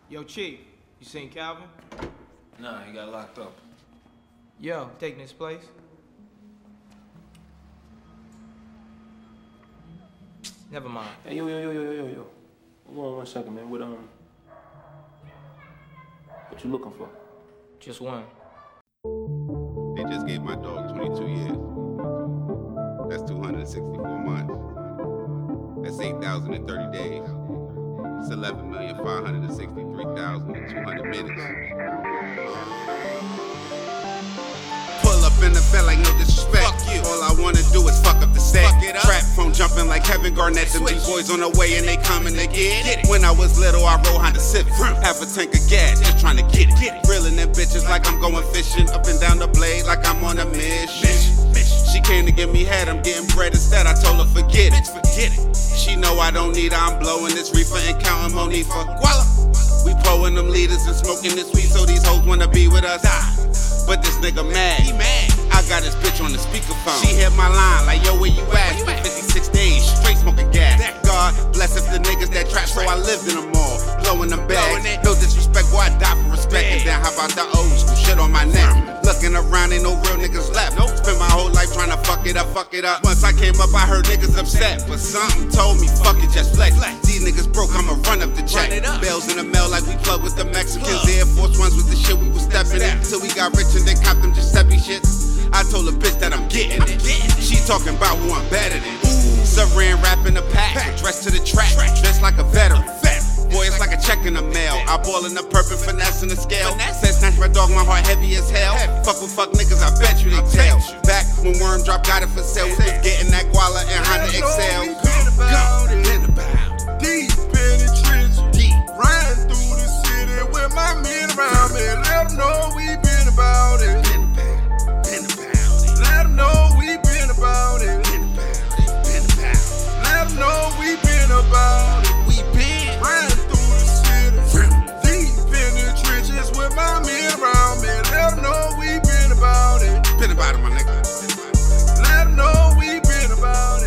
Yo, Chief, you seen Calvin? Nah, he got locked up. Yo, taking his place? Never mind. Hey, yo. Hold on 1 second, man. What you looking for? Just one. They just gave my dog 22 years. That's 264 months. That's 8,030 days. It's 11,563,200 minutes. Pull up in the bed like no disrespect. Fuck you. All I wanna do is fuck up the set. Trap phone jumping like Kevin Garnett. Them these boys on the way and they coming to get it. When I was little, I rode Honda Civic. Half a tank of gas, just trying to get it. Grilling them bitches like I'm going fishing. Up and down the blade like I'm on a mission. She came to give me head, I'm getting bread instead. I told her forget it. She know I don't need her. I'm blowing this reefer and counting Monifa. We blowing them leaders and smoking this weed, so these hoes wanna be with us. But this nigga mad. I got his bitch on the speakerphone. She hit my line like, yo, where you at? Spent 56 days straight smoking gas. God bless if the niggas that trap, so I lived in them all. Blowing them bags. No disrespect, boy, I die for respect. And then how about the old school shit on my neck? Looking around, ain't no real niggas left. Spent my whole life trying to fuck it up. Once I came up, I heard niggas upset. But something told me, fuck it, just flex. These niggas broke, I'ma run up the check. Bells in the mail like we plug with the Mexicans. Air Force Ones with the shit we was stepping in. Till we got rich and they copped them Giuseppe shit. I told a bitch that I'm getting it. She talking about who I'm better than. Saran wrap in the pack, dressed to the track, dressed like a veteran. Boy, it's like a check in the mail. I ball in the purple, finesse in the scale. Said snatch my dog, my heart heavy as hell. Fuck with fuck niggas, I bet you they tell. Back when Worm Drop got it for sale, we was getting that Guala and Honda XL. Deep in the trenches, riding through the city with my men around me. Let them know we been about it. Let them know we been about it. Let them know we been about it. We been riding through the city, deep in the trenches with my men around me. Let them know we been about it. Been about it, my nigga. Let them know we been about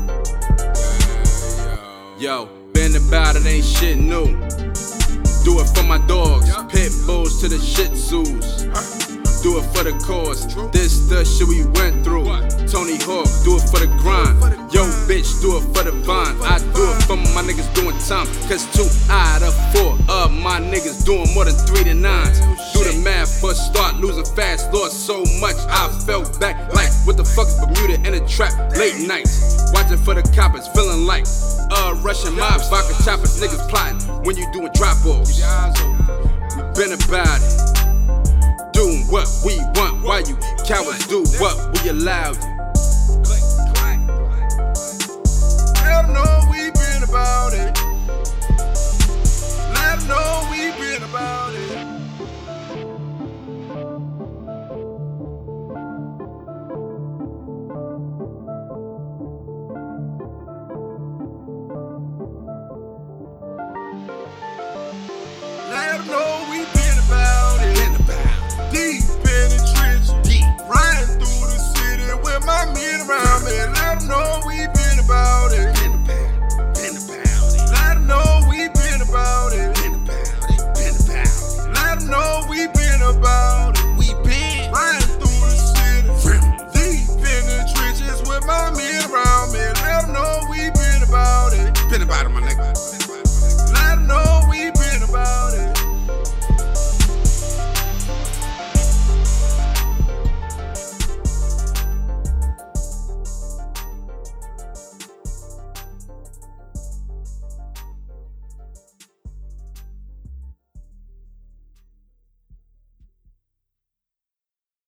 it. Yo, been about it, ain't shit new. Do it for my dogs, pit bulls to the shih tzus. Do it for the cause, this the shit we went through. Tony Hawk, do it for the grind. Yo, bitch, do it for the vine. I do it for my niggas doing time. Cause 2 out of 4 of my niggas doing more than 3 to 9s. Do the math, but start losing fast. Lost so much, I fell back like, what the fuck is Bermuda in a trap? Late nights, watching for the coppers, feeling like Russian mob, vodka choppers, niggas plotting when you doing drop-offs. We been about it, doing what we want, while you cowards do what we allowed. Let them know we been about it. Let them know we been about it. Let them know we been about it. Deep in the trenches, riding through the city with my men around me.